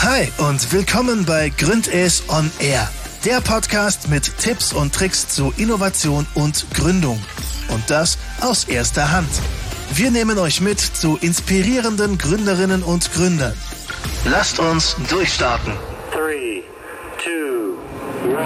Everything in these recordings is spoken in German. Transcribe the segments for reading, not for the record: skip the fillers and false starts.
Hi und willkommen bei Gründes on Air, der Podcast mit Tipps und Tricks zu Innovation und Gründung. Und das aus erster Hand. Wir nehmen euch mit zu inspirierenden Gründerinnen und Gründern. Lasst uns durchstarten. 3, 2,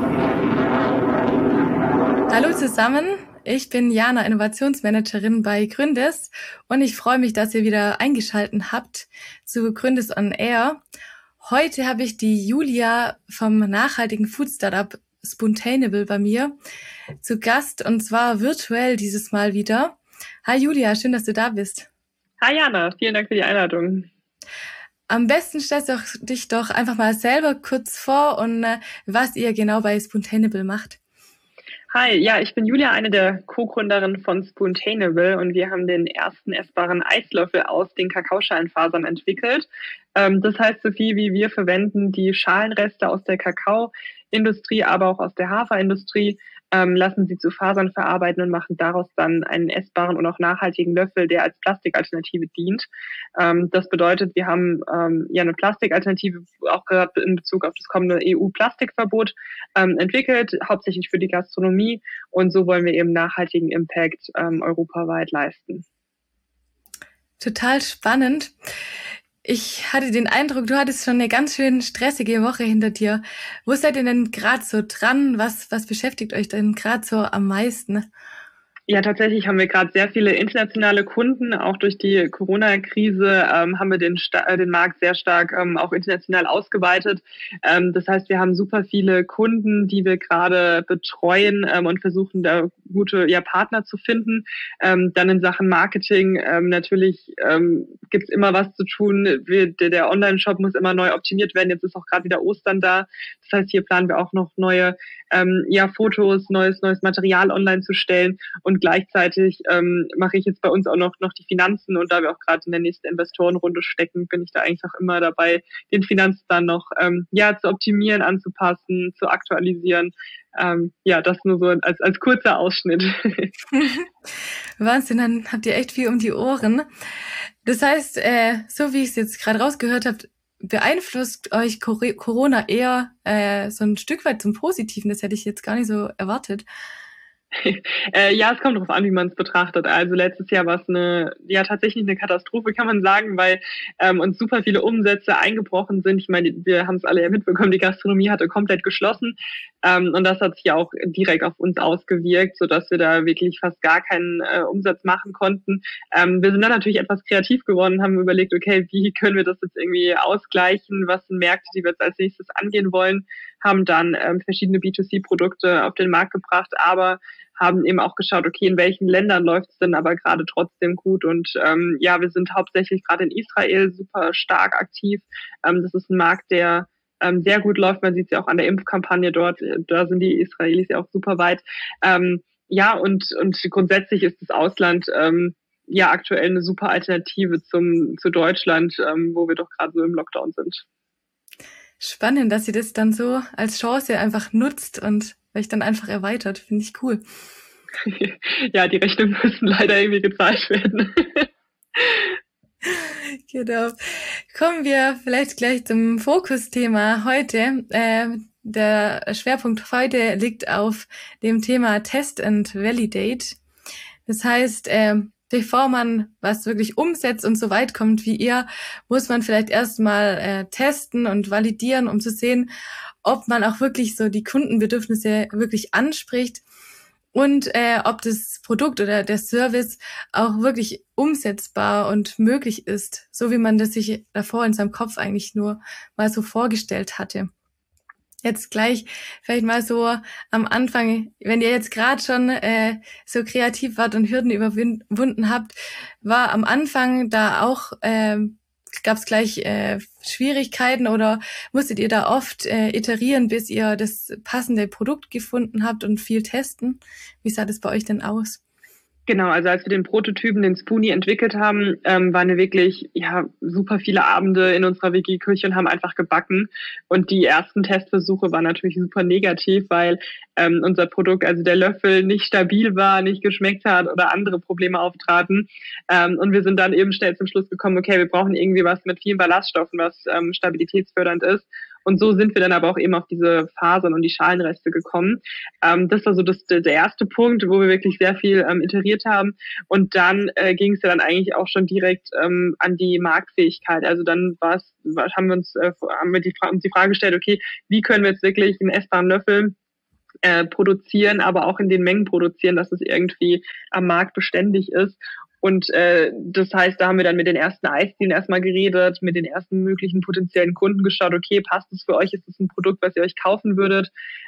1. Hallo zusammen, ich bin Jana, Innovationsmanagerin bei Gründes und ich freue mich, dass ihr wieder eingeschaltet habt zu Gründes on Air. Heute habe ich die Julia vom nachhaltigen Food Startup Spuntainable bei mir zu Gast und zwar virtuell dieses Mal wieder. Hi Julia, schön, dass du da bist. Hi Jana, vielen Dank für die Einladung. Am besten stellst du dich doch einfach mal selber kurz vor und was ihr genau bei Spuntainable macht. Hi, ja, ich bin Julia, eine der Co-Gründerinnen von Spuntainable und wir haben den ersten essbaren Eislöffel aus den Kakaoschalenfasern entwickelt. Das heißt, so viel wie wir verwenden die Schalenreste aus der Kakaoindustrie, aber auch aus der Haferindustrie, lassen sie zu Fasern verarbeiten und machen daraus dann einen essbaren und auch nachhaltigen Löffel, der als Plastikalternative dient. Das bedeutet, wir haben eine Plastikalternative, auch gerade in Bezug auf das kommende EU-Plastikverbot, entwickelt, hauptsächlich für die Gastronomie. Und so wollen wir eben nachhaltigen Impact europaweit leisten. Total spannend. Ich hatte den Eindruck, du hattest schon eine ganz schön stressige Woche hinter dir. Wo seid ihr denn gerade so dran? Was beschäftigt euch denn gerade so am meisten? Ja, tatsächlich haben wir gerade sehr viele internationale Kunden. Auch durch die Corona-Krise haben wir den Markt sehr stark auch international ausgeweitet. Das heißt, wir haben super viele Kunden, die wir gerade betreuen und versuchen, da gute Partner zu finden. Dann in Sachen Marketing natürlich gibt's immer was zu tun. Der Online-Shop muss immer neu optimiert werden. Jetzt ist auch gerade wieder Ostern da. Das heißt, hier planen wir auch noch neue Fotos, neues Material online zu stellen. Und gleichzeitig mache ich jetzt bei uns auch noch die Finanzen. Und da wir auch gerade in der nächsten Investorenrunde stecken, bin ich da eigentlich auch immer dabei, den Finanzplan noch zu optimieren, anzupassen, zu aktualisieren. Das nur so als kurzer Ausschnitt. Wahnsinn, dann habt ihr echt viel um die Ohren. Das heißt, so wie ich es jetzt gerade rausgehört habe, beeinflusst euch Corona eher so ein Stück weit zum Positiven? Das hätte ich jetzt gar nicht so erwartet. Es kommt darauf an, wie man es betrachtet. Also letztes Jahr war es tatsächlich eine Katastrophe, kann man sagen, weil uns super viele Umsätze eingebrochen sind. Ich meine, wir haben es alle ja mitbekommen, die Gastronomie hatte komplett geschlossen und das hat sich ja auch direkt auf uns ausgewirkt, sodass wir da wirklich fast gar keinen Umsatz machen konnten. Wir sind dann natürlich etwas kreativ geworden, haben überlegt, okay, wie können wir das jetzt irgendwie ausgleichen? Was sind Märkte, die wir jetzt als nächstes angehen wollen? Haben dann verschiedene B2C-Produkte auf den Markt gebracht, aber haben eben auch geschaut, okay, in welchen Ländern läuft es denn aber gerade trotzdem gut. Und wir sind hauptsächlich gerade in Israel super stark aktiv. Das ist ein Markt, der sehr gut läuft. Man sieht es ja auch an der Impfkampagne dort. Da sind die Israelis ja auch super weit. Und grundsätzlich ist das Ausland aktuell eine super Alternative zu Deutschland, wo wir doch gerade so im Lockdown sind. Spannend, dass ihr das dann so als Chance einfach nutzt und euch dann einfach erweitert. Finde ich cool. Ja, die Rechnungen müssen leider irgendwie gezahlt werden. Genau. Kommen wir vielleicht gleich zum Fokusthema heute. Der Schwerpunkt heute liegt auf dem Thema Test and Validate. Das heißt, bevor man was wirklich umsetzt und so weit kommt wie ihr, muss man vielleicht erstmal testen und validieren, um zu sehen, ob man auch wirklich so die Kundenbedürfnisse wirklich anspricht und ob das Produkt oder der Service auch wirklich umsetzbar und möglich ist, so wie man das sich davor in seinem Kopf eigentlich nur mal so vorgestellt hatte. Jetzt gleich vielleicht mal so am Anfang, wenn ihr jetzt gerade schon so kreativ wart und Hürden überwunden habt, war am Anfang da auch, gab es gleich Schwierigkeiten oder musstet ihr da oft iterieren, bis ihr das passende Produkt gefunden habt und viel testen? Wie sah das bei euch denn aus? Genau, also als wir den Prototypen, den Spoonie, entwickelt haben, waren wir wirklich super viele Abende in unserer WG-Küche und haben einfach gebacken. Und die ersten Testversuche waren natürlich super negativ, weil unser Produkt, also der Löffel, nicht stabil war, nicht geschmeckt hat oder andere Probleme auftraten. Und wir sind dann eben schnell zum Schluss gekommen, okay, wir brauchen irgendwie was mit vielen Ballaststoffen, was stabilitätsfördernd ist. Und so sind wir dann aber auch eben auf diese Fasern und die Schalenreste gekommen. Das war so der erste Punkt, wo wir wirklich sehr viel iteriert haben. Und dann ging es ja dann eigentlich auch schon direkt an die Marktfähigkeit. Also dann haben wir uns die Frage gestellt, okay, wie können wir jetzt wirklich einen essbaren Löffel produzieren, aber auch in den Mengen produzieren, dass es irgendwie am Markt beständig ist. Und das heißt, da haben wir dann mit den ersten Eisdielen erstmal geredet, mit den ersten möglichen potenziellen Kunden geschaut, okay, passt es für euch, ist das ein Produkt, was ihr euch kaufen würdet?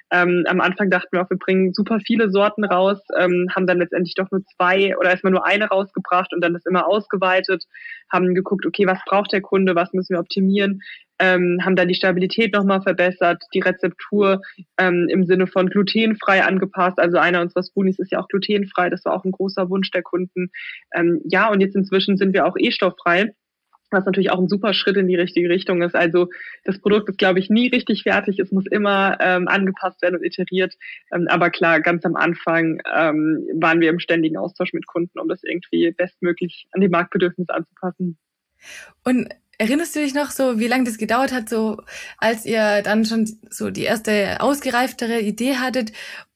Am Anfang dachten wir auch, wir bringen super viele Sorten raus, haben dann letztendlich doch nur 2 oder erstmal nur eine rausgebracht und dann das immer ausgeweitet, haben geguckt, okay, was braucht der Kunde, was müssen wir optimieren, haben dann die Stabilität nochmal verbessert, die Rezeptur im Sinne von glutenfrei angepasst. Also einer unserer Spoonies ist ja auch glutenfrei, das war auch ein großer Wunsch der Kunden. Und jetzt inzwischen sind wir auch stofffrei, was natürlich auch ein super Schritt in die richtige Richtung ist. Also das Produkt ist, glaube ich, nie richtig fertig. Es muss immer angepasst werden und iteriert. Aber klar, ganz am Anfang waren wir im ständigen Austausch mit Kunden, um das irgendwie bestmöglich an die Marktbedürfnisse anzupassen. Und erinnerst du dich noch so, wie lange das gedauert hat, so als ihr dann schon so die erste ausgereiftere Idee hattet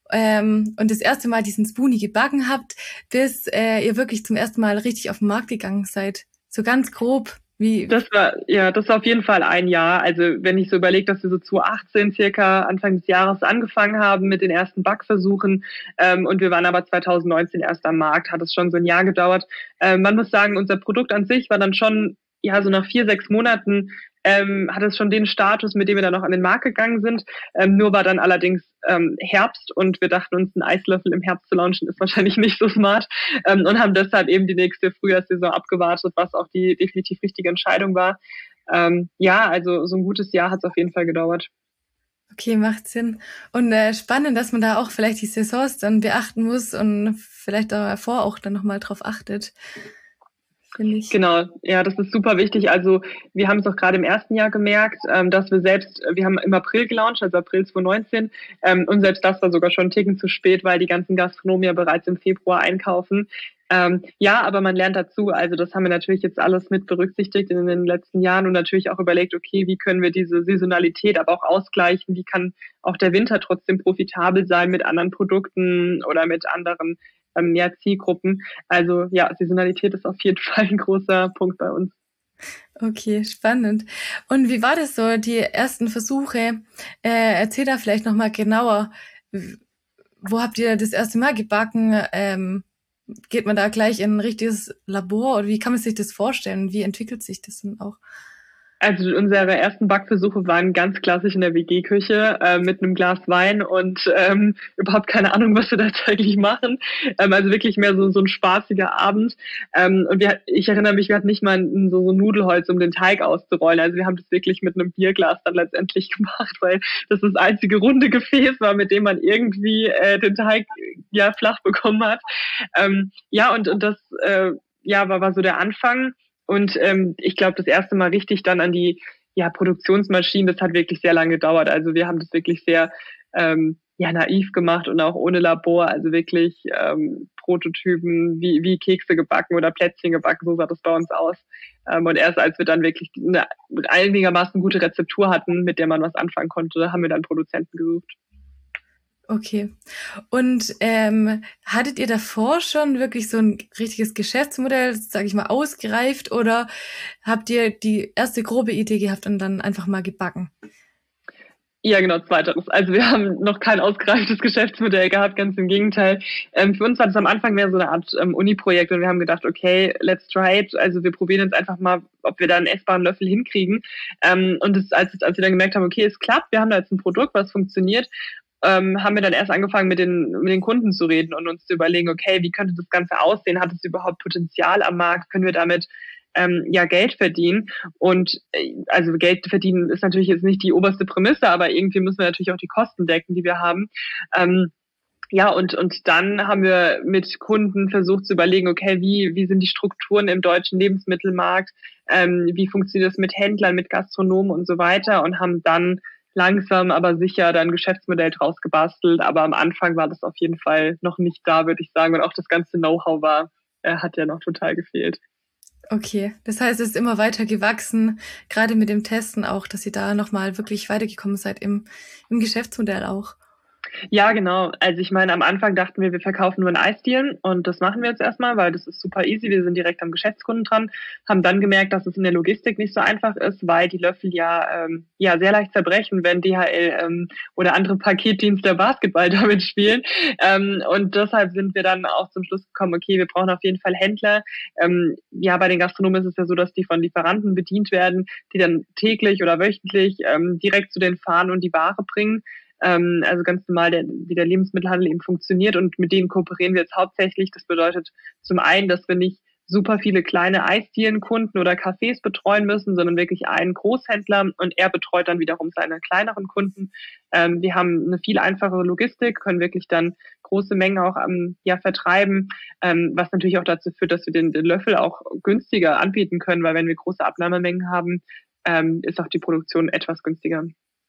und das erste Mal diesen Spoonie gebacken habt, bis ihr wirklich zum ersten Mal richtig auf den Markt gegangen seid? So ganz grob. Das war auf jeden Fall ein Jahr. Also wenn ich so überlege, dass wir so 2018 circa Anfang des Jahres angefangen haben mit den ersten Backversuchen und wir waren aber 2019 erst am Markt, hat es schon so ein Jahr gedauert. Man muss sagen, unser Produkt an sich war dann schon so nach 4-6 Monaten hat es schon den Status, mit dem wir dann noch an den Markt gegangen sind. Nur war dann allerdings Herbst und wir dachten uns, einen Eislöffel im Herbst zu launchen ist wahrscheinlich nicht so smart und haben deshalb eben die nächste Frühjahrssaison abgewartet, was auch die definitiv richtige Entscheidung war. Also so ein gutes Jahr hat es auf jeden Fall gedauert. Okay, macht Sinn. Und spannend, dass man da auch vielleicht die Saisons dann beachten muss und vielleicht davor auch dann nochmal drauf achtet. Genau, ja, das ist super wichtig. Also wir haben es auch gerade im ersten Jahr gemerkt, dass wir haben im April gelauncht, also April 2019, und selbst das war sogar schon einen Ticken zu spät, weil die ganzen Gastronomen ja bereits im Februar einkaufen. Aber man lernt dazu. Also das haben wir natürlich jetzt alles mit berücksichtigt in den letzten Jahren und natürlich auch überlegt, okay, wie können wir diese Saisonalität aber auch ausgleichen? Wie kann auch der Winter trotzdem profitabel sein mit anderen Produkten oder mit anderen Zielgruppen. Also Saisonalität ist auf jeden Fall ein großer Punkt bei uns. Okay, spannend. Und wie war das so, die ersten Versuche? Erzähl da vielleicht nochmal genauer. Wo habt ihr das erste Mal gebacken? Geht man da gleich in ein richtiges Labor oder wie kann man sich das vorstellen? Wie entwickelt sich das denn auch? Also unsere ersten Backversuche waren ganz klassisch in der WG-Küche mit einem Glas Wein und überhaupt keine Ahnung, was wir da täglich machen. Also wirklich mehr so ein spaßiger Abend. Und ich erinnere mich, wir hatten nicht mal so Nudelholz, um den Teig auszurollen. Also wir haben das wirklich mit einem Bierglas dann letztendlich gemacht, weil das einzige runde Gefäß war, mit dem man irgendwie den Teig flach bekommen hat. Und das war so der Anfang. Und ich glaube, das erste Mal richtig dann an die Produktionsmaschinen, das hat wirklich sehr lange gedauert. Also wir haben das wirklich sehr naiv gemacht und auch ohne Labor, also wirklich Prototypen wie Kekse gebacken oder Plätzchen gebacken, so sah das bei uns aus. Und erst als wir dann wirklich eine einigermaßen gute Rezeptur hatten, mit der man was anfangen konnte, haben wir dann Produzenten gesucht. Okay. Und hattet ihr davor schon wirklich so ein richtiges Geschäftsmodell, sage ich mal, ausgereift oder habt ihr die erste grobe Idee gehabt und dann einfach mal gebacken? Ja, genau, zweiteres. Also wir haben noch kein ausgereiftes Geschäftsmodell gehabt, ganz im Gegenteil. Für uns war das am Anfang mehr so eine Art Uni-Projekt und wir haben gedacht, okay, let's try it. Also wir probieren jetzt einfach mal, ob wir da einen essbaren Löffel hinkriegen. Und als wir dann gemerkt haben, okay, es klappt, wir haben da jetzt ein Produkt, was funktioniert, haben wir dann erst angefangen, mit den Kunden zu reden und uns zu überlegen, okay, wie könnte das Ganze aussehen? Hat es überhaupt Potenzial am Markt? Können wir damit Geld verdienen? Und also Geld verdienen ist natürlich jetzt nicht die oberste Prämisse, aber irgendwie müssen wir natürlich auch die Kosten decken, die wir haben. Ja, und dann haben wir mit Kunden versucht zu überlegen, okay, wie sind die Strukturen im deutschen Lebensmittelmarkt, wie funktioniert das mit Händlern, mit Gastronomen und so weiter, und haben dann langsam, aber sicher dann ein Geschäftsmodell draus gebastelt. Aber am Anfang war das auf jeden Fall noch nicht da, würde ich sagen. Und auch das ganze Know-how hat ja noch total gefehlt. Okay, das heißt, es ist immer weiter gewachsen, gerade mit dem Testen auch, dass ihr da nochmal wirklich weitergekommen seid im Geschäftsmodell auch. Ja, genau. Also ich meine, am Anfang dachten wir verkaufen nur in Eisdielen, und das machen wir jetzt erstmal, weil das ist super easy. Wir sind direkt am Geschäftskunden dran, haben dann gemerkt, dass es in der Logistik nicht so einfach ist, weil die Löffel ja sehr leicht zerbrechen, wenn DHL oder andere Paketdienste Basketball damit spielen. Und deshalb sind wir dann auch zum Schluss gekommen, okay, wir brauchen auf jeden Fall Händler. Bei den Gastronomen ist es ja so, dass die von Lieferanten bedient werden, die dann täglich oder wöchentlich direkt zu denen fahren und die Ware bringen. Also ganz normal, wie der Lebensmittelhandel eben funktioniert, und mit denen kooperieren wir jetzt hauptsächlich. Das bedeutet zum einen, dass wir nicht super viele kleine Eisdielenkunden oder Cafés betreuen müssen, sondern wirklich einen Großhändler, und er betreut dann wiederum seine kleineren Kunden. Wir haben eine viel einfachere Logistik, können wirklich dann große Mengen auch vertreiben, was natürlich auch dazu führt, dass wir den Löffel auch günstiger anbieten können, weil wenn wir große Abnahmemengen haben, ist auch die Produktion etwas günstiger.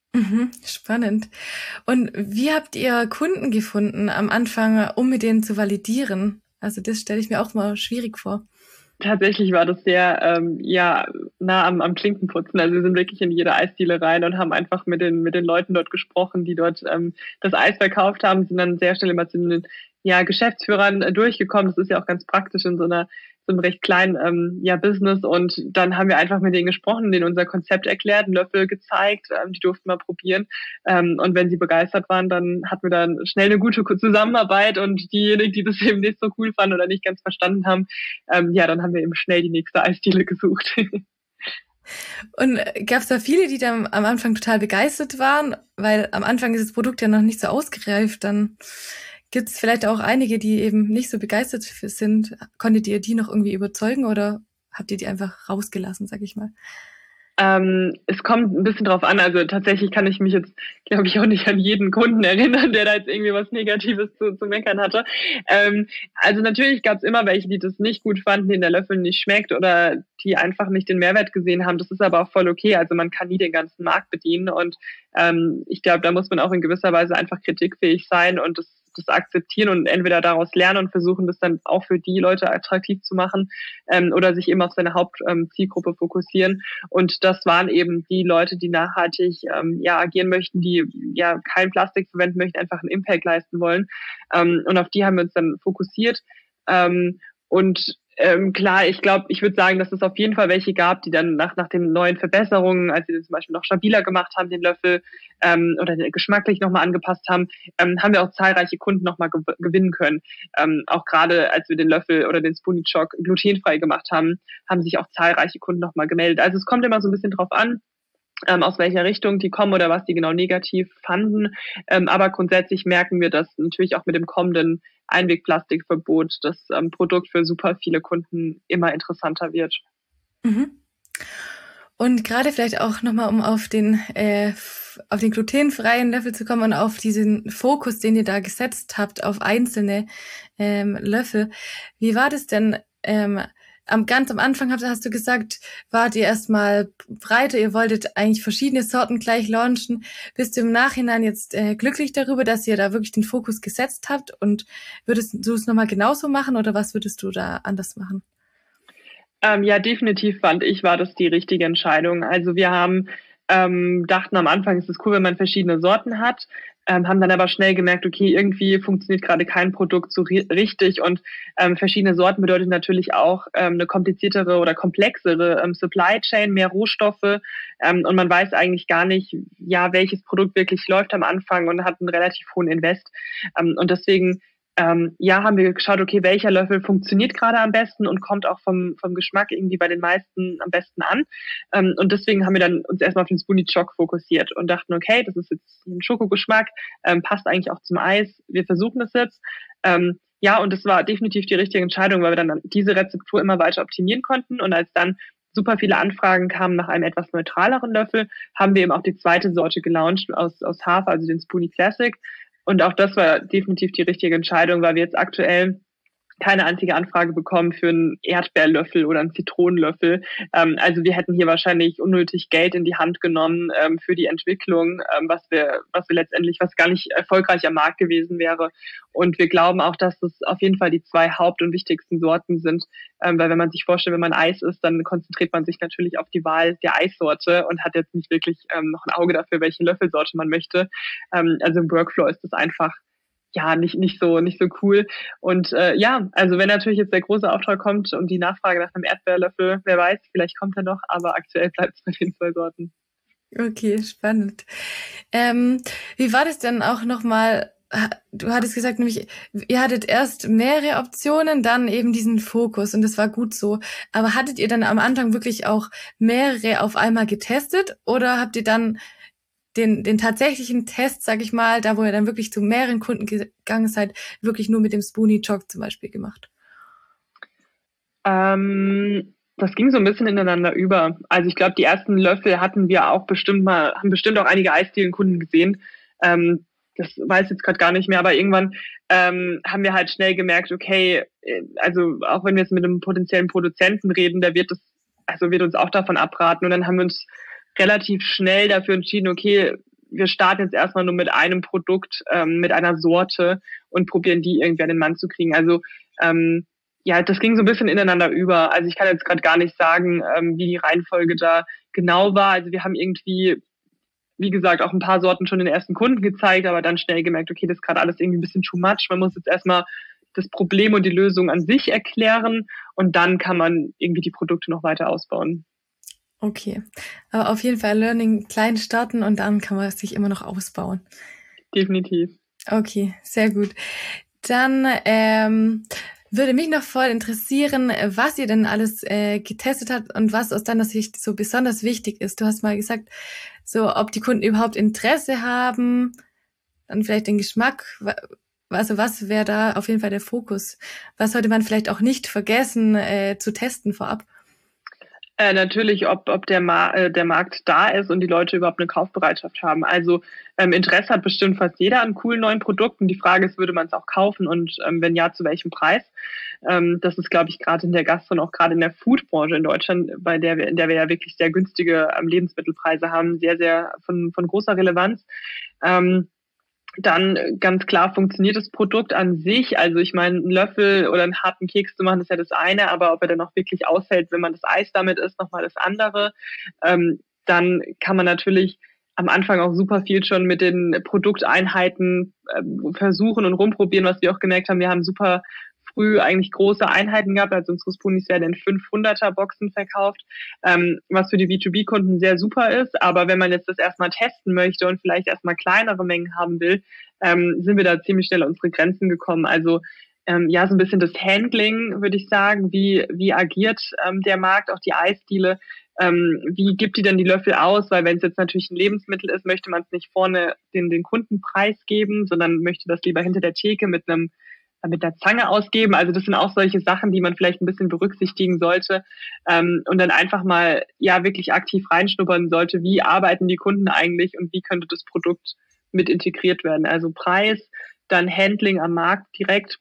Spannend. Und wie habt ihr Kunden gefunden am Anfang, um mit denen zu validieren? Also das stelle ich mir auch mal schwierig vor. Tatsächlich war das sehr nah am Klinkenputzen. Also wir sind wirklich in jede Eisdiele rein und haben einfach mit den Leuten dort gesprochen, die dort das Eis verkauft haben, sind dann sehr schnell immer zu den Geschäftsführern durchgekommen. Das ist ja auch ganz praktisch in so einem recht kleinen Business, und dann haben wir einfach mit denen gesprochen, denen unser Konzept erklärt, einen Löffel gezeigt, die durften mal probieren, und wenn sie begeistert waren, dann hatten wir dann schnell eine gute Zusammenarbeit, und diejenigen, die das eben nicht so cool fanden oder nicht ganz verstanden haben, dann haben wir eben schnell die nächste Eisdiele gesucht. Und gab es da viele, die dann am Anfang total begeistert waren? Weil am Anfang ist das Produkt ja noch nicht so ausgereift, dann gibt es vielleicht auch einige, die eben nicht so begeistert sind. Konntet ihr die noch irgendwie überzeugen, oder habt ihr die einfach rausgelassen, sag ich mal? Es kommt ein bisschen drauf an. Also tatsächlich kann ich mich jetzt, glaube ich, auch nicht an jeden Kunden erinnern, der da jetzt irgendwie was Negatives zu meckern hatte. Also natürlich gab es immer welche, die das nicht gut fanden, denen der Löffel nicht schmeckt oder die einfach nicht den Mehrwert gesehen haben. Das ist aber auch voll okay. Also man kann nie den ganzen Markt bedienen, und ich glaube, da muss man auch in gewisser Weise einfach kritikfähig sein und das akzeptieren und entweder daraus lernen und versuchen, das dann auch für die Leute attraktiv zu machen, oder sich eben auf seine Hauptzielgruppe fokussieren. Und das waren eben die Leute, die nachhaltig agieren möchten, die kein Plastik verwenden möchten, einfach einen Impact leisten wollen. Und auf die haben wir uns dann fokussiert. Klar, ich würde sagen, dass es auf jeden Fall welche gab, die dann nach den neuen Verbesserungen, als sie den zum Beispiel noch stabiler gemacht haben, den Löffel, oder geschmacklich nochmal angepasst haben, haben wir auch zahlreiche Kunden nochmal gewinnen können. Auch gerade als wir den Löffel oder den Spoonie Choc glutenfrei gemacht haben, haben sich auch zahlreiche Kunden nochmal gemeldet. Also es kommt immer so ein bisschen drauf an, aus welcher Richtung die kommen oder was die genau negativ fanden. Aber grundsätzlich merken wir, dass natürlich auch mit dem kommenden Einwegplastikverbot das Produkt für super viele Kunden immer interessanter wird. Mhm. Und gerade vielleicht auch nochmal, um auf den glutenfreien Löffel zu kommen und auf diesen Fokus, den ihr da gesetzt habt, auf einzelne Löffel. Wie war das denn? Ganz am Anfang hast du gesagt, wart ihr erstmal breiter, ihr wolltet eigentlich verschiedene Sorten gleich launchen. Bist du im Nachhinein jetzt glücklich darüber, dass ihr da wirklich den Fokus gesetzt habt? Und würdest du es nochmal genauso machen, oder was würdest du da anders machen? Definitiv war das die richtige Entscheidung. Also wir haben dachten am Anfang, ist es cool, wenn man verschiedene Sorten hat, haben dann aber schnell gemerkt, okay, irgendwie funktioniert gerade kein Produkt so richtig, und verschiedene Sorten bedeutet natürlich auch eine kompliziertere oder komplexere Supply Chain, mehr Rohstoffe, und man weiß eigentlich gar nicht, welches Produkt wirklich läuft am Anfang, und hat einen relativ hohen Invest, und deswegen haben wir geschaut, okay, welcher Löffel funktioniert gerade am besten und kommt auch vom Geschmack irgendwie bei den meisten am besten an. Und deswegen haben wir dann uns erstmal auf den Spoonie Choc fokussiert und dachten, okay, das ist jetzt ein Schokogeschmack, passt eigentlich auch zum Eis. Wir versuchen das jetzt. Und das war definitiv die richtige Entscheidung, weil wir dann diese Rezeptur immer weiter optimieren konnten. Und als dann super viele Anfragen kamen nach einem etwas neutraleren Löffel, haben wir eben auch die zweite Sorte gelauncht aus Hafer, also den Spoonie Classic. Und auch das war definitiv die richtige Entscheidung, weil wir jetzt aktuell keine einzige Anfrage bekommen für einen Erdbeerlöffel oder einen Zitronenlöffel. Also wir hätten hier wahrscheinlich unnötig Geld in die Hand genommen für die Entwicklung, was wir letztendlich, was gar nicht erfolgreich am Markt gewesen wäre. Und wir glauben auch, dass das auf jeden Fall die 2 Haupt- und wichtigsten Sorten sind. Weil wenn man sich vorstellt, wenn man Eis isst, dann konzentriert man sich natürlich auf die Wahl der Eissorte und hat jetzt nicht wirklich noch ein Auge dafür, welche Löffelsorte man möchte. Also im Workflow ist das einfach nicht so cool. Und also wenn natürlich jetzt der große Auftrag kommt und die Nachfrage nach einem Erdbeerlöffel, wer weiß, vielleicht kommt er noch, aber aktuell bleibt es bei den 2 Sorten. Okay, spannend. Wie war das denn auch nochmal? Du hattest gesagt, nämlich, ihr hattet erst mehrere Optionen, dann eben diesen Fokus und das war gut so. Aber hattet ihr dann am Anfang wirklich auch mehrere auf einmal getestet oder habt ihr dann den tatsächlichen Test, sag ich mal, da wo ihr dann wirklich zu mehreren Kunden gegangen seid, wirklich nur mit dem Spoonie Jog zum Beispiel gemacht? Das ging so ein bisschen ineinander über. Also ich glaube, die ersten Löffel hatten wir auch haben bestimmt auch einige Eisdielenkunden gesehen. Das weiß ich jetzt gerade gar nicht mehr, aber irgendwann haben wir halt schnell gemerkt, okay, also auch wenn wir jetzt mit einem potenziellen Produzenten reden, der wird uns auch davon abraten. Und dann haben wir uns relativ schnell dafür entschieden, okay, wir starten jetzt erstmal nur mit einem Produkt, mit einer Sorte und probieren die irgendwie an den Mann zu kriegen. Also das ging so ein bisschen ineinander über. Also ich kann jetzt gerade gar nicht sagen, wie die Reihenfolge da genau war. Also wir haben irgendwie, wie gesagt, auch ein paar Sorten schon den ersten Kunden gezeigt, aber dann schnell gemerkt, okay, das ist gerade alles irgendwie ein bisschen too much. Man muss jetzt erstmal das Problem und die Lösung an sich erklären und dann kann man irgendwie die Produkte noch weiter ausbauen. Okay, aber auf jeden Fall Learning klein starten und dann kann man es sich immer noch ausbauen. Definitiv. Okay, sehr gut. Dann würde mich noch voll interessieren, was ihr denn alles getestet habt und was aus deiner Sicht so besonders wichtig ist. Du hast mal gesagt, so ob die Kunden überhaupt Interesse haben, dann vielleicht den Geschmack. Also was wäre da auf jeden Fall der Fokus? Was sollte man vielleicht auch nicht vergessen zu testen vorab? Natürlich, ob der Markt da ist und die Leute überhaupt eine Kaufbereitschaft haben. Also Interesse hat bestimmt fast jeder an coolen neuen Produkten. Die Frage ist, würde man es auch kaufen und wenn ja, zu welchem Preis? Das ist, glaube ich, gerade in der Gastro und auch gerade in der Foodbranche in Deutschland, in der wir ja wirklich sehr günstige Lebensmittelpreise haben, sehr, sehr von großer Relevanz. Dann ganz klar funktioniert das Produkt an sich. Also ich meine, einen Löffel oder einen harten Keks zu machen, ist ja das eine, aber ob er dann auch wirklich aushält, wenn man das Eis damit isst, nochmal das andere. Dann kann man natürlich am Anfang auch super viel schon mit den Produkteinheiten versuchen und rumprobieren, was wir auch gemerkt haben. Wir haben super früh eigentlich große Einheiten gehabt, also unsere Spoonies werden in 500er Boxen verkauft, was für die B2B-Kunden sehr super ist, aber wenn man jetzt das erstmal testen möchte und vielleicht erstmal kleinere Mengen haben will, sind wir da ziemlich schnell an unsere Grenzen gekommen. Also so ein bisschen das Handling, würde ich sagen, wie agiert der Markt, auch die Eisdiele, wie gibt die denn die Löffel aus, weil wenn es jetzt natürlich ein Lebensmittel ist, möchte man es nicht vorne den Kunden preisgeben, sondern möchte das lieber hinter der Theke mit der Zange ausgeben. Also das sind auch solche Sachen, die man vielleicht ein bisschen berücksichtigen sollte und dann einfach mal wirklich aktiv reinschnuppern sollte, wie arbeiten die Kunden eigentlich und wie könnte das Produkt mit integriert werden. Also Preis, dann Handling am Markt direkt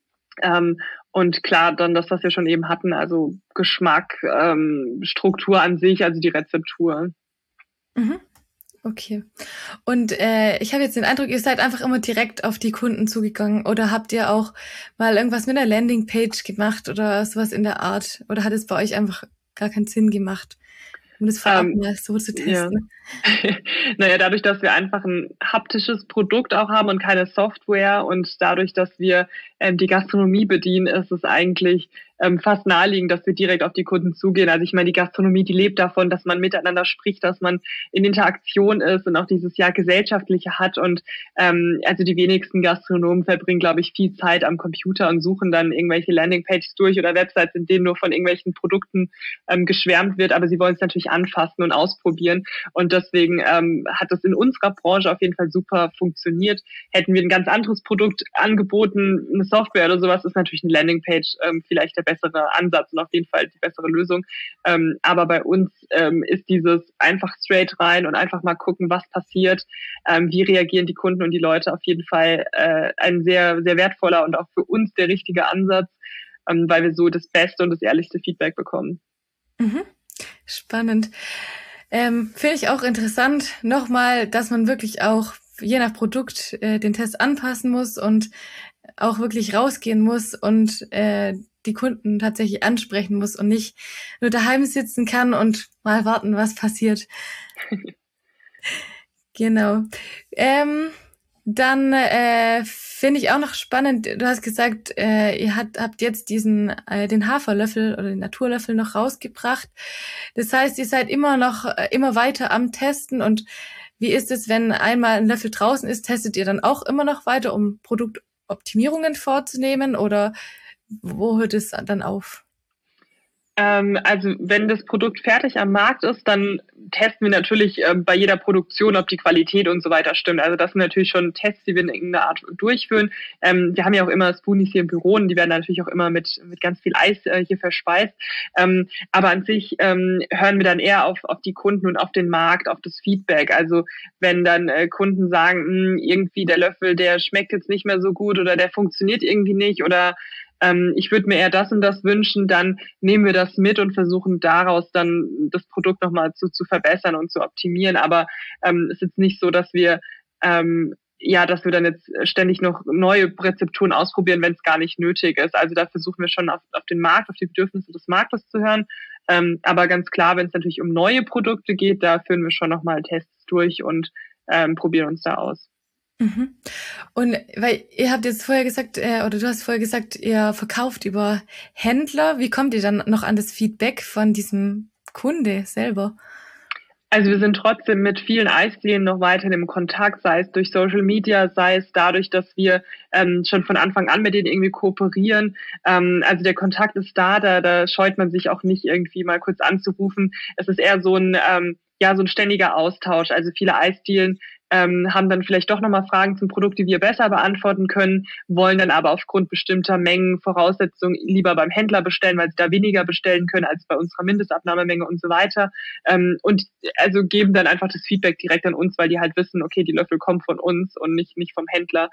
und klar dann das, was wir schon eben hatten, also Geschmack, Struktur an sich, also die Rezeptur. Mhm. Okay. Und ich habe jetzt den Eindruck, ihr seid einfach immer direkt auf die Kunden zugegangen oder habt ihr auch mal irgendwas mit einer Landingpage gemacht oder sowas in der Art? Oder hat es bei euch einfach gar keinen Sinn gemacht, um das vorab mal so zu testen? Ja. Naja, dadurch, dass wir einfach ein haptisches Produkt auch haben und keine Software und dadurch, dass wir die Gastronomie bedienen, ist es eigentlich fast naheliegend, dass wir direkt auf die Kunden zugehen. Also ich meine, die Gastronomie, die lebt davon, dass man miteinander spricht, dass man in Interaktion ist und auch dieses Jahr Gesellschaftliche hat. Und also die wenigsten Gastronomen verbringen, glaube ich, viel Zeit am Computer und suchen dann irgendwelche Landingpages durch oder Websites, in denen nur von irgendwelchen Produkten geschwärmt wird. Aber sie wollen es natürlich anfassen und ausprobieren. Und deswegen hat das in unserer Branche auf jeden Fall super funktioniert. Hätten wir ein ganz anderes Produkt angeboten, eine Software oder sowas, ist natürlich eine Landingpage vielleicht der bessere Ansatz und auf jeden Fall die bessere Lösung. Aber bei uns ist dieses einfach straight rein und einfach mal gucken, was passiert, wie reagieren die Kunden und die Leute auf jeden Fall ein sehr, sehr wertvoller und auch für uns der richtige Ansatz, weil wir so das beste und das ehrlichste Feedback bekommen. Mhm. Spannend. Finde ich auch interessant, nochmal, dass man wirklich auch je nach Produkt den Test anpassen muss und auch wirklich rausgehen muss und die Kunden tatsächlich ansprechen muss und nicht nur daheim sitzen kann und mal warten, was passiert. Genau. Dann finde ich auch noch spannend, du hast gesagt, ihr habt jetzt den Haferlöffel oder den Naturlöffel noch rausgebracht. Das heißt, ihr seid immer weiter am Testen. Und wie ist es, wenn einmal ein Löffel draußen ist, testet ihr dann auch immer noch weiter, um Produktoptimierungen vorzunehmen, oder wo hört es dann auf? Also wenn das Produkt fertig am Markt ist, dann testen wir natürlich bei jeder Produktion, ob die Qualität und so weiter stimmt. Also das sind natürlich schon Tests, die wir in irgendeiner Art durchführen. Wir haben ja auch immer Spoonies hier im Büro und die werden natürlich auch immer mit ganz viel Eis hier verspeist. Aber an sich hören wir dann eher auf die Kunden und auf den Markt, auf das Feedback. Also wenn dann Kunden sagen, irgendwie der Löffel, der schmeckt jetzt nicht mehr so gut oder der funktioniert irgendwie nicht oder ich würde mir eher das und das wünschen, dann nehmen wir das mit und versuchen daraus dann das Produkt nochmal zu verbessern und zu optimieren. Aber es ist jetzt nicht so, dass wir dass wir dann jetzt ständig noch neue Rezepturen ausprobieren, wenn es gar nicht nötig ist. Also da versuchen wir schon auf den Markt, auf die Bedürfnisse des Marktes zu hören. Aber ganz klar, wenn es natürlich um neue Produkte geht, da führen wir schon nochmal Tests durch und probieren uns da aus. Mhm. Und weil ihr habt jetzt vorher gesagt, oder du hast vorher gesagt, ihr verkauft über Händler. Wie kommt ihr dann noch an das Feedback von diesem Kunde selber? Also wir sind trotzdem mit vielen Eisdielen noch weiterhin im Kontakt, sei es durch Social Media, sei es dadurch, dass wir schon von Anfang an mit denen irgendwie kooperieren. Also der Kontakt ist da scheut man sich auch nicht irgendwie mal kurz anzurufen. Es ist eher so ein ständiger Austausch. Also viele Eisdielen haben dann vielleicht doch nochmal Fragen zum Produkt, die wir besser beantworten können, wollen dann aber aufgrund bestimmter Mengen, Voraussetzungen lieber beim Händler bestellen, weil sie da weniger bestellen können als bei unserer Mindestabnahmemenge und so weiter. Und also geben dann einfach das Feedback direkt an uns, weil die halt wissen, okay, die Löffel kommen von uns und nicht vom Händler.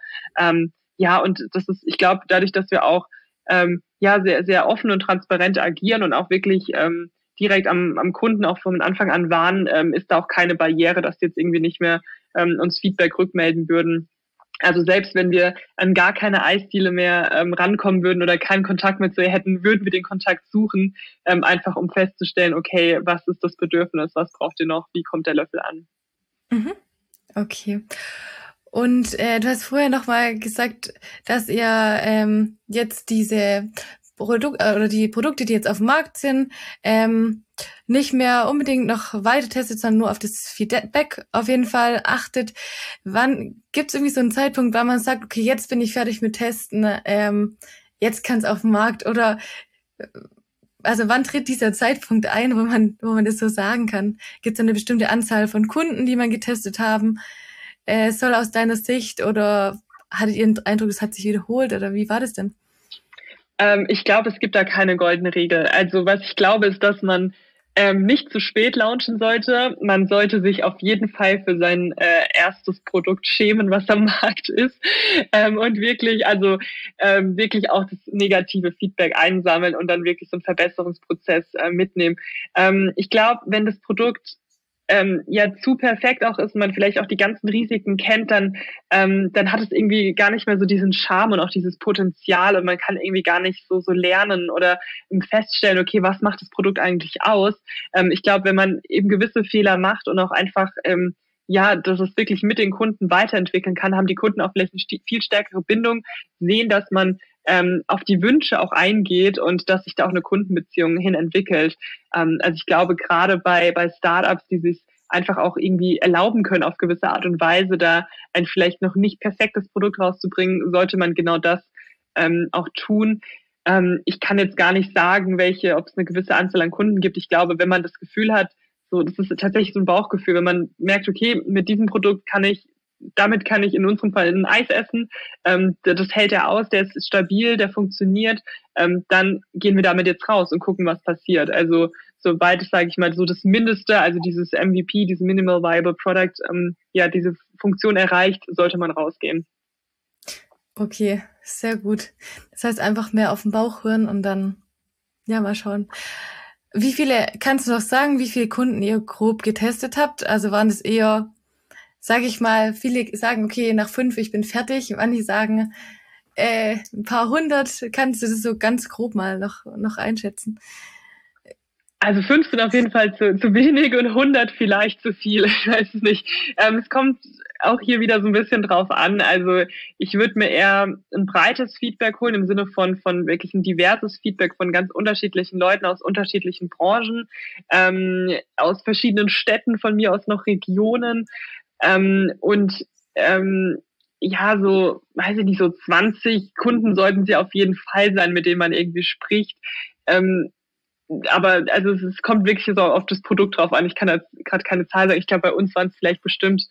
Und das ist, ich glaube, dadurch, dass wir auch sehr, sehr offen und transparent agieren und auch wirklich direkt am Kunden auch von Anfang an waren, ist da auch keine Barriere, dass die jetzt irgendwie nicht mehr uns Feedback rückmelden würden. Also selbst wenn wir an gar keine Eisdiele mehr rankommen würden oder keinen Kontakt mehr zu ihr hätten, würden wir den Kontakt suchen, einfach um festzustellen, okay, was ist das Bedürfnis, was braucht ihr noch, wie kommt der Löffel an? Mhm. Okay. Und du hast vorher nochmal gesagt, dass ihr jetzt diese die Produkte, die jetzt auf dem Markt sind, nicht mehr unbedingt noch weiter testet, sondern nur auf das Feedback auf jeden Fall achtet. Wann gibt es irgendwie so einen Zeitpunkt, wann man sagt, okay, jetzt bin ich fertig mit Testen, jetzt kann es auf den Markt, oder also wann tritt dieser Zeitpunkt ein, wo man das so sagen kann? Gibt es eine bestimmte Anzahl von Kunden, die man getestet haben soll aus deiner Sicht, oder hattet ihr den Eindruck, es hat sich wiederholt, oder wie war das denn? Ich glaube, es gibt da keine goldene Regel. Also was ich glaube, ist, dass man nicht zu spät launchen sollte. Man sollte sich auf jeden Fall für sein erstes Produkt schämen, was am Markt ist, und wirklich auch das negative Feedback einsammeln und dann wirklich so einen Verbesserungsprozess mitnehmen. Ich glaube, wenn das Produkt zu perfekt auch ist und man vielleicht auch die ganzen Risiken kennt, dann hat es irgendwie gar nicht mehr so diesen Charme und auch dieses Potenzial, und man kann irgendwie gar nicht so lernen oder feststellen, okay, was macht das Produkt eigentlich aus? Ich glaube, wenn man eben gewisse Fehler macht und auch einfach dass es wirklich mit den Kunden weiterentwickeln kann, haben die Kunden auch vielleicht eine viel stärkere Bindung, sehen, dass man auf die Wünsche auch eingeht und dass sich da auch eine Kundenbeziehung hin entwickelt. Also ich glaube, gerade bei Startups, die sich einfach auch irgendwie erlauben können, auf gewisse Art und Weise da ein vielleicht noch nicht perfektes Produkt rauszubringen, sollte man genau das auch tun. Ich kann jetzt gar nicht sagen, ob es eine gewisse Anzahl an Kunden gibt. Ich glaube, wenn man das Gefühl hat, das ist tatsächlich so ein Bauchgefühl, wenn man merkt, okay, mit diesem Produkt kann ich damit kann ich in unserem Fall ein Eis essen, das hält er aus, der ist stabil, der funktioniert, dann gehen wir damit jetzt raus und gucken, was passiert. Also sobald es, sage ich mal, so das Mindeste, also dieses MVP, dieses Minimal Viable Product, diese Funktion erreicht, sollte man rausgehen. Okay, sehr gut. Das heißt, einfach mehr auf den Bauch hören und dann, mal schauen. Kannst du noch sagen, wie viele Kunden ihr grob getestet habt? Also waren das eher, sage ich mal, viele sagen, okay, nach 5, ich bin fertig. Manche sagen, ein paar hundert. Kannst du das so ganz grob mal noch einschätzen? Also 5 sind auf jeden Fall zu wenig und 100 vielleicht zu viel. Ich weiß es nicht. Es kommt auch hier wieder so ein bisschen drauf an. Also ich würde mir eher ein breites Feedback holen im Sinne von wirklich ein diverses Feedback von ganz unterschiedlichen Leuten aus unterschiedlichen Branchen, aus verschiedenen Städten, von mir aus noch Regionen so, weiß ich nicht, so 20 Kunden sollten sie auf jeden Fall sein, mit denen man irgendwie spricht. Aber also es kommt wirklich so auf das Produkt drauf an. Ich kann jetzt gerade keine Zahl sagen. Ich glaube, bei uns waren es vielleicht bestimmt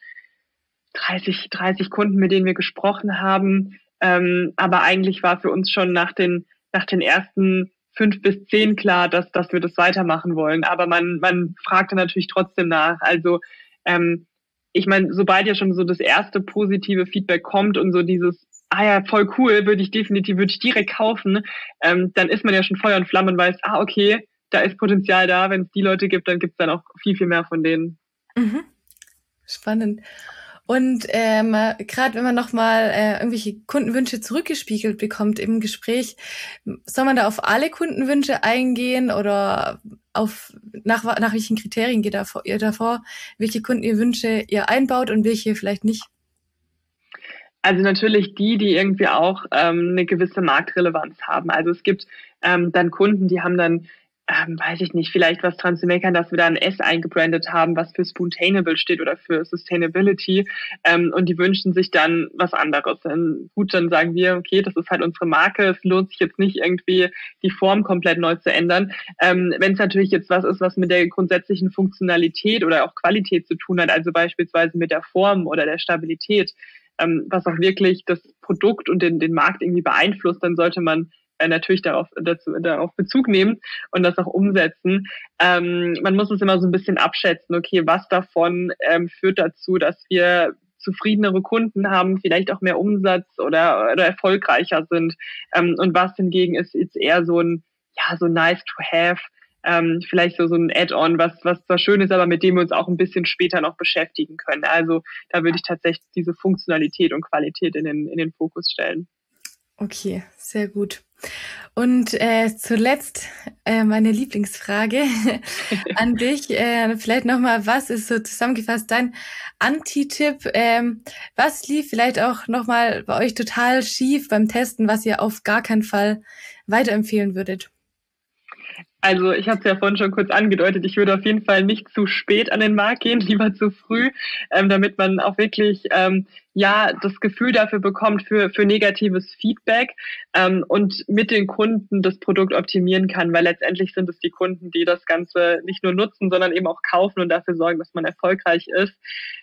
30 Kunden, mit denen wir gesprochen haben. Aber eigentlich war für uns schon nach den ersten 5 bis 10 klar, dass wir das weitermachen wollen. Aber man fragte natürlich trotzdem nach. Also ich meine, sobald ja schon so das erste positive Feedback kommt und so dieses, voll cool, würde ich direkt kaufen, dann ist man ja schon Feuer und Flamme und weiß, okay, da ist Potenzial da. Wenn es die Leute gibt, dann gibt es dann auch viel, viel mehr von denen. Mhm. Spannend. Und gerade wenn man nochmal irgendwelche Kundenwünsche zurückgespiegelt bekommt im Gespräch, soll man da auf alle Kundenwünsche eingehen oder nach welchen Kriterien geht ihr davor, welche Kundenwünsche ihr einbaut und welche vielleicht nicht? Also natürlich die irgendwie auch eine gewisse Marktrelevanz haben. Also es gibt dann Kunden, die haben dann weiß ich nicht, vielleicht was dran zu meckern, dass wir da ein S eingebrandet haben, was für Spoontainable steht oder für Sustainability, und die wünschen sich dann was anderes. Gut, dann sagen wir, okay, das ist halt unsere Marke, es lohnt sich jetzt nicht irgendwie die Form komplett neu zu ändern. Wenn es natürlich jetzt was ist, was mit der grundsätzlichen Funktionalität oder auch Qualität zu tun hat, also beispielsweise mit der Form oder der Stabilität, was auch wirklich das Produkt und den Markt irgendwie beeinflusst, dann sollte man natürlich darauf Bezug nehmen und das auch umsetzen. Man muss es immer so ein bisschen abschätzen, okay, was davon führt dazu, dass wir zufriedenere Kunden haben, vielleicht auch mehr Umsatz oder erfolgreicher sind, und was hingegen ist jetzt eher so ein nice to have, vielleicht so ein Add-on, was zwar schön ist, aber mit dem wir uns auch ein bisschen später noch beschäftigen können. Also da würde ich tatsächlich diese Funktionalität und Qualität in den Fokus stellen. Okay, sehr gut. Und zuletzt meine Lieblingsfrage an dich. Vielleicht nochmal, was ist so zusammengefasst dein Anti-Tipp? Was lief vielleicht auch nochmal bei euch total schief beim Testen, was ihr auf gar keinen Fall weiterempfehlen würdet? Also ich habe es ja vorhin schon kurz angedeutet, ich würde auf jeden Fall nicht zu spät an den Markt gehen, lieber zu früh, damit man auch wirklich das Gefühl dafür bekommt für negatives Feedback, und mit den Kunden das Produkt optimieren kann, weil letztendlich sind es die Kunden, die das Ganze nicht nur nutzen, sondern eben auch kaufen und dafür sorgen, dass man erfolgreich ist.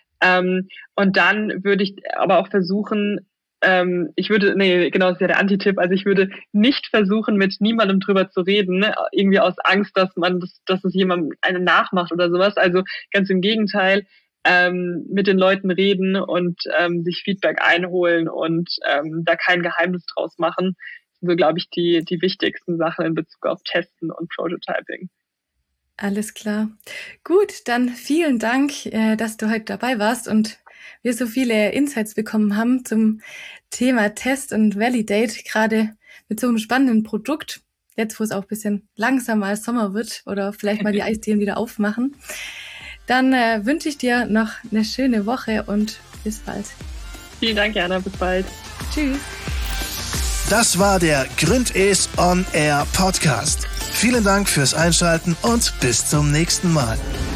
Und dann würde ich aber auch versuchen, das ist ja der Anti-Tipp, also ich würde nicht versuchen, mit niemandem drüber zu reden, irgendwie aus Angst, dass es jemandem einen nachmacht oder sowas. Also ganz im Gegenteil, mit den Leuten reden und sich Feedback einholen und da kein Geheimnis draus machen. Das sind so, glaube ich, die wichtigsten Sachen in Bezug auf Testen und Prototyping. Alles klar. Gut, dann vielen Dank, dass du heute dabei warst und wir so viele Insights bekommen haben zum Thema Test und Validate, gerade mit so einem spannenden Produkt, jetzt wo es auch ein bisschen langsam mal Sommer wird oder vielleicht mal die Eisdielen wieder aufmachen. Dann wünsche ich dir noch eine schöne Woche und bis bald. Vielen Dank, Jana, bis bald. Tschüss. Das war der Gründes On Air Podcast. Vielen Dank fürs Einschalten und bis zum nächsten Mal.